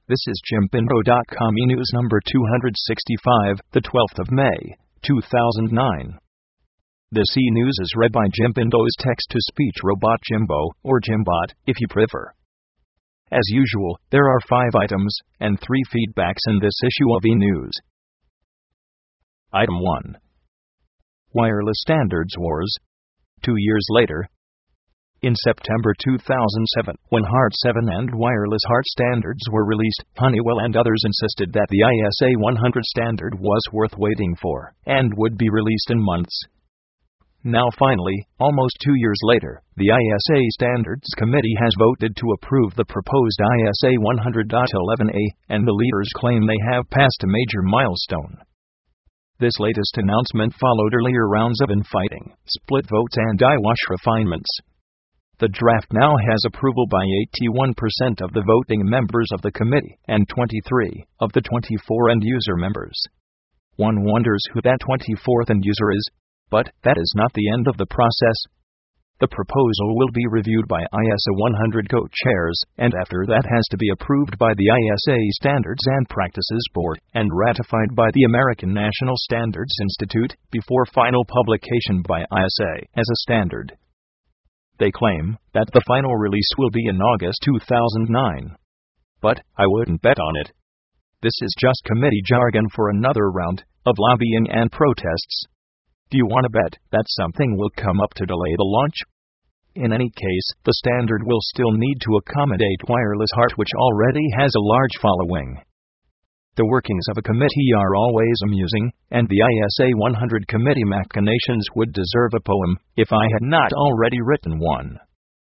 This is JimPinto.com e-news number 265, the 12th of May, 2009. This e-news is read by Jim Pinto's text-to-speech robot Jimbo, or Jimbot, if you prefer. As usual, there are 5 items, and 3 feedbacks in this issue of e-news. Item 1. Wireless Standards Wars. 2 years later. In September 2007, when HART 7 and Wireless HART standards were released, Honeywell and others insisted that the ISA 100 standard was worth waiting for, and would be released in months. Now finally, almost 2 years later, the ISA Standards Committee has voted to approve the proposed ISA 100.11a, and the leaders claim they have passed a major milestone. This latest announcement followed earlier rounds of infighting, split votes and eyewash refinements. The draft now has approval by 81% of the voting members of the committee, and 23 of the 24 end-user members. One wonders who that 24th end-user is, but that is not the end of the process. The proposal will be reviewed by ISA 100 co-chairs, and after that has to be approved by the ISA Standards and Practices Board, and ratified by the American National Standards Institute, before final publication by ISA as a standard. They claim that the final release will be in August 2009. But I wouldn't bet on it. This is just committee jargon for another round of lobbying and protests. Do you want to bet that something will come up to delay the launch? In any case, the standard will still need to accommodate Wireless HART, which already has a large following. The workings of a committee are always amusing, and the ISA 100 committee machinations would deserve a poem, if I had not already written one.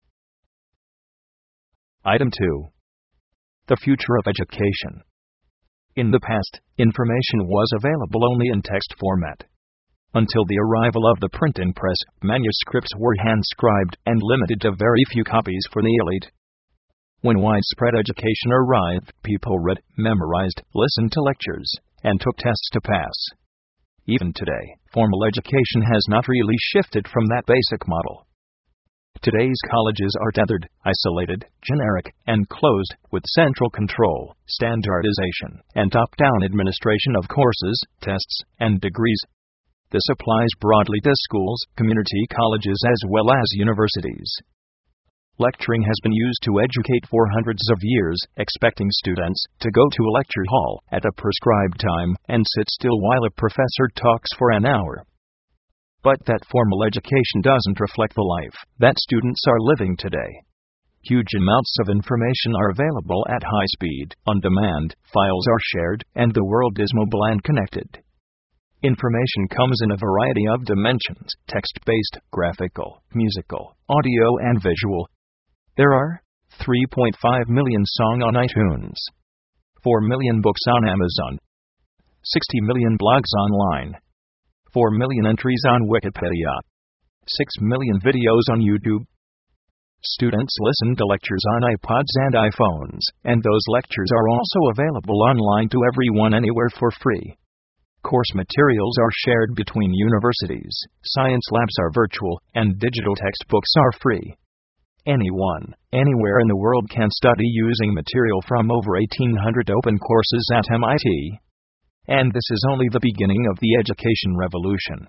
Item 2. The future of education. In the past, information was available only in text format. Until the arrival of the printing press, manuscripts were hand-scribed and limited to very few copies for the elite. When widespread education arrived, people read, memorized, listened to lectures, and took tests to pass. Even today, formal education has not really shifted from that basic model. Today's colleges are tethered, isolated, generic, and closed, with central control, standardization, and top-down administration of courses, tests, and degrees. This applies broadly to schools, community colleges as well as universities. Lecturing has been used to educate for hundreds of years, expecting students to go to a lecture hall at a prescribed time and sit still while a professor talks for an hour. But that formal education doesn't reflect the life that students are living today. Huge amounts of information are available at high speed, on demand, files are shared, and the world is mobile and connected. Information comes in a variety of dimensions: text-based, graphical, musical, audio, and visual. There are 3.5 million songs on iTunes, 4 million books on Amazon, 60 million blogs online, 4 million entries on Wikipedia, 6 million videos on YouTube. Students listen to lectures on iPods and iPhones, and those lectures are also available online to everyone anywhere for free. Course materials are shared between universities, science labs are virtual, and digital textbooks are free. Anyone, anywhere in the world can study using material from over 1,800 open courses at MIT. And this is only the beginning of the education revolution.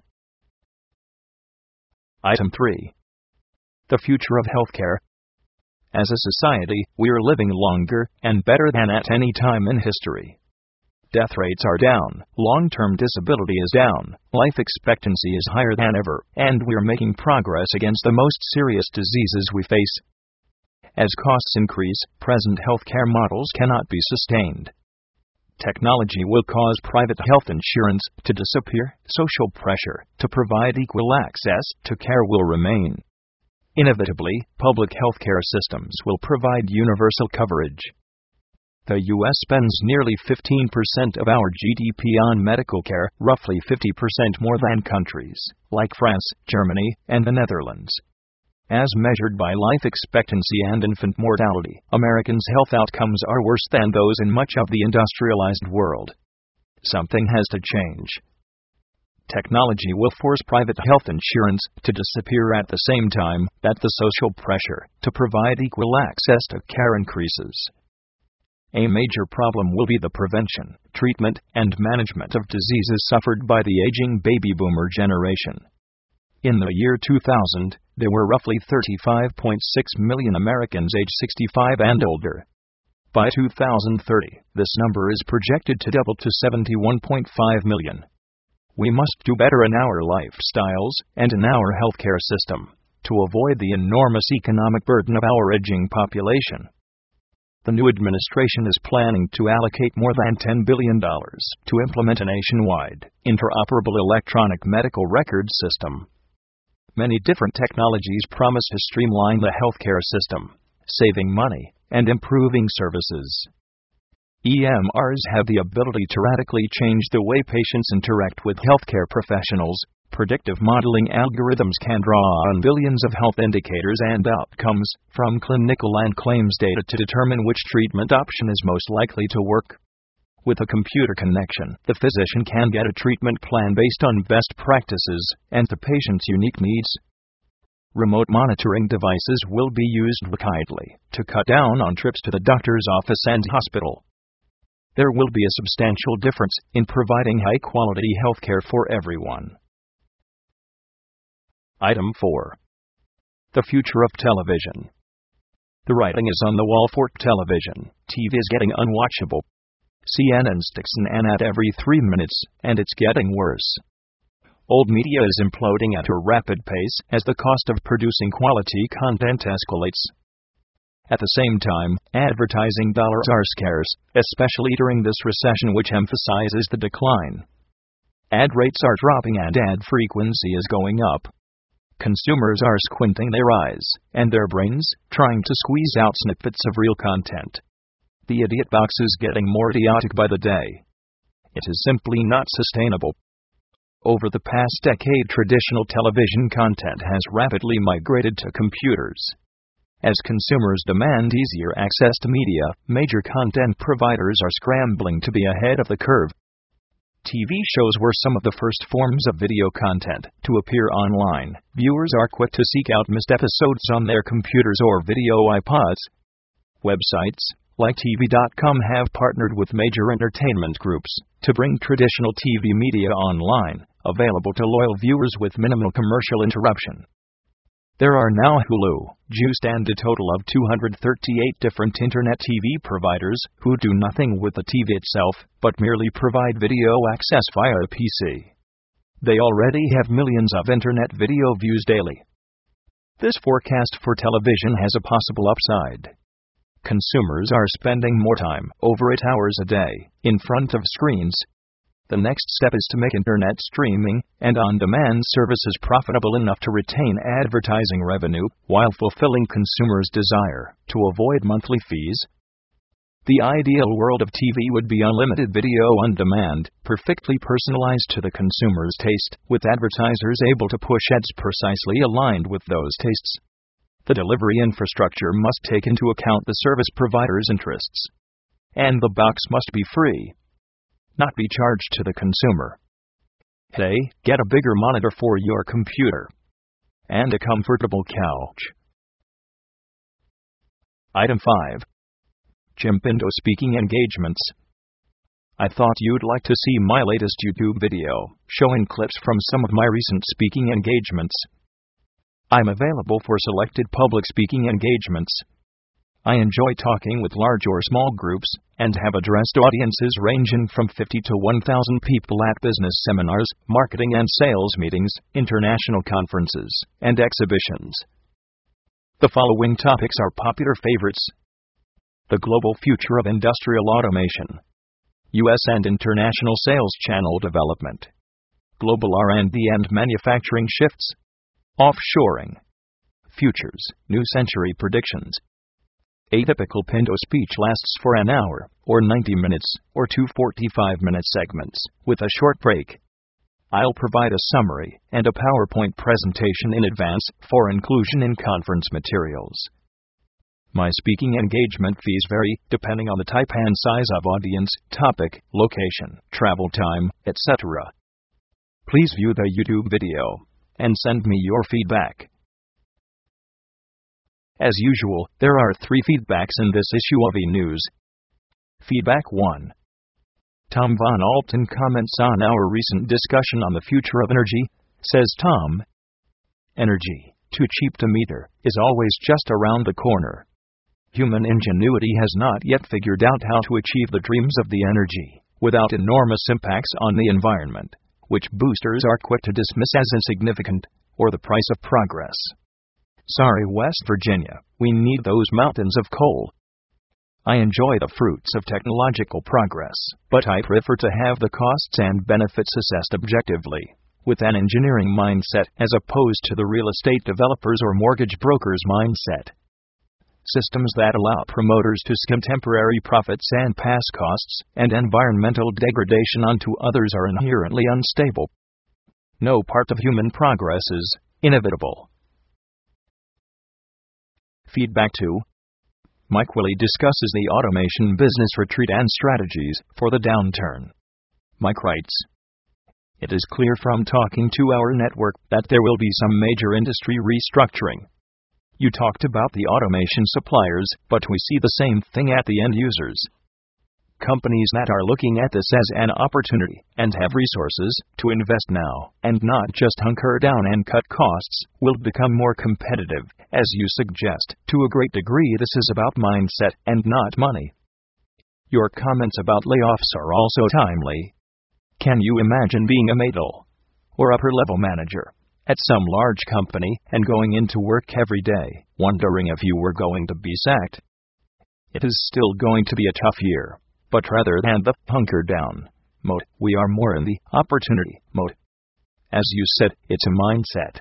Item 3. The future of healthcare. As a society, we are living longer and better than at any time in history. Death rates are down, long-term disability is down, life expectancy is higher than ever, and we're making progress against the most serious diseases we face. As costs increase, present healthcare models cannot be sustained. Technology will cause private health insurance to disappear, social pressure to provide equal access to care will remain. Inevitably, public healthcare systems will provide universal coverage. The U.S. spends nearly 15% of our GDP on medical care, roughly 50% more than countries like France, Germany, and the Netherlands. As measured by life expectancy and infant mortality, Americans' health outcomes are worse than those in much of the industrialized world. Something has to change. Technology will force private health insurance to disappear at the same time that the social pressure to provide equal access to care increases. A major problem will be the prevention, treatment, and management of diseases suffered by the aging baby boomer generation. In the year 2000, there were roughly 35.6 million Americans aged 65 and older. By 2030, this number is projected to double to 71.5 million. We must do better in our lifestyles and in our healthcare system to avoid the enormous economic burden of our aging population. The new administration is planning to allocate more than $10 billion to implement a nationwide, interoperable electronic medical record system. Many different technologies promise to streamline the healthcare system, saving money and improving services. EMRs have the ability to radically change the way patients interact with healthcare professionals. Predictive modeling algorithms can draw on billions of health indicators and outcomes from clinical and claims data to determine which treatment option is most likely to work. With a computer connection, the physician can get a treatment plan based on best practices and the patient's unique needs. Remote monitoring devices will be used widely to cut down on trips to the doctor's office and hospital. There will be a substantial difference in providing high-quality healthcare for everyone. Item 4. The future of television. The writing is on the wall for television. TV is getting unwatchable. CNN sticks an ad every 3 minutes, and it's getting worse. Old media is imploding at a rapid pace as the cost of producing quality content escalates. At the same time, advertising dollars are scarce, especially during this recession, which emphasizes the decline. Ad rates are dropping and ad frequency is going up. Consumers are squinting their eyes and their brains, trying to squeeze out snippets of real content. The idiot box is getting more idiotic by the day. It is simply not sustainable. Over the past decade, traditional television content has rapidly migrated to computers. As consumers demand easier access to media, major content providers are scrambling to be ahead of the curve. TV shows were some of the first forms of video content to appear online. Viewers are quick to seek out missed episodes on their computers or video iPods. Websites like TV.com have partnered with major entertainment groups to bring traditional TV media online, available to loyal viewers with minimal commercial interruption. There are now Hulu, Juiced, and a total of 238 different internet TV providers who do nothing with the TV itself, but merely provide video access via a PC. They already have millions of internet video views daily. This forecast for television has a possible upside. Consumers are spending more time, over 8 hours a day, in front of screens. The next step is to make internet streaming and on-demand services profitable enough to retain advertising revenue while fulfilling consumers' desire to avoid monthly fees. The ideal world of TV would be unlimited video on demand, perfectly personalized to the consumer's taste, with advertisers able to push ads precisely aligned with those tastes. The delivery infrastructure must take into account the service provider's interests. And the box must be free, not be charged to the consumer. Hey, get a bigger monitor for your computer. And a comfortable couch. Item 5. Jump into speaking engagements. I thought you'd like to see my latest YouTube video, showing clips from some of my recent speaking engagements. I'm available for selected public speaking engagements. I enjoy talking with large or small groups, and have addressed audiences ranging from 50 to 1,000 people at business seminars, marketing and sales meetings, international conferences, and exhibitions. The following topics are popular favorites. The global future of industrial automation. U.S. and international sales channel development. Global R&D and manufacturing shifts. Offshoring. Futures, new century predictions. A typical Pinto speech lasts for an hour, or 90 minutes, or two 45-minute segments, with a short break. I'll provide a summary and a PowerPoint presentation in advance for inclusion in conference materials. My speaking engagement fees vary, depending on the type and size of audience, topic, location, travel time, etc. Please view the YouTube video and send me your feedback. As usual, there are 3 feedbacks in this issue of E! News. Feedback 1. Tom Von Alton comments on our recent discussion on the future of energy. Says Tom, energy, too cheap to meter, is always just around the corner. Human ingenuity has not yet figured out how to achieve the dreams of the energy without enormous impacts on the environment, which boosters are quick to dismiss as insignificant, or the price of progress. Sorry, West Virginia, we need those mountains of coal. I enjoy the fruits of technological progress, but I prefer to have the costs and benefits assessed objectively, with an engineering mindset as opposed to the real estate developers or mortgage brokers' mindset. Systems that allow promoters to skim temporary profits and pass costs and environmental degradation onto others are inherently unstable. No part of human progress is inevitable. Feedback 2. Mike Willey discusses the automation business retreat and strategies for the downturn. Mike writes, "It is clear from talking to our network that there will be some major industry restructuring. You talked about the automation suppliers, but we see the same thing at the end users. Companies that are looking at this as an opportunity and have resources to invest now and not just hunker down and cut costs will become more competitive, as you suggest. To a great degree, this is about mindset and not money. Your comments about layoffs are also timely. Can you imagine being a middle or upper-level manager at some large company and going into work every day, wondering if you were going to be sacked? It is still going to be a tough year, but rather than the hunker down mode, we are more in the opportunity mode. As you said, it's a mindset."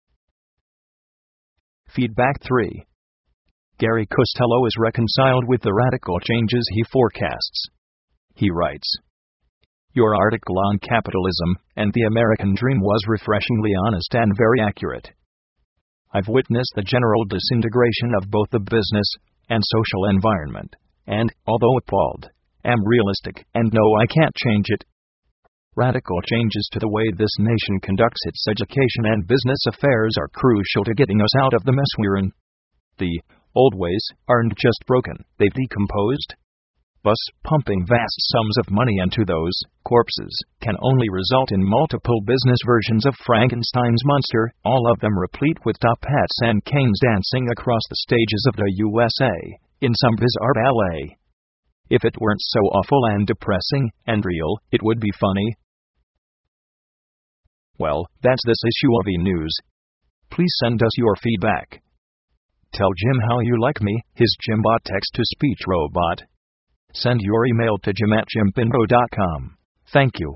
Feedback 3. Gary Costello is reconciled with the radical changes he forecasts. He writes, "Your article on capitalism and the American dream was refreshingly honest and very accurate. I've witnessed the general disintegration of both the business and social environment, and, although appalled, am realistic and know I can't change it. Radical changes to the way this nation conducts its education and business affairs are crucial to getting us out of the mess we're in. The old ways aren't just broken, they've decomposed. Thus, pumping vast sums of money into those corpses can only result in multiple business versions of Frankenstein's monster, all of them replete with top hats and canes dancing across the stages of the USA, in some bizarre ballet. If it weren't so awful and depressing and real, it would be funny." Well, that's this issue of E-News. Please send us your feedback. Tell Jim how you like me, his Jimbot text-to-speech robot. Send your email to jim@jimpinfo.com. Thank you.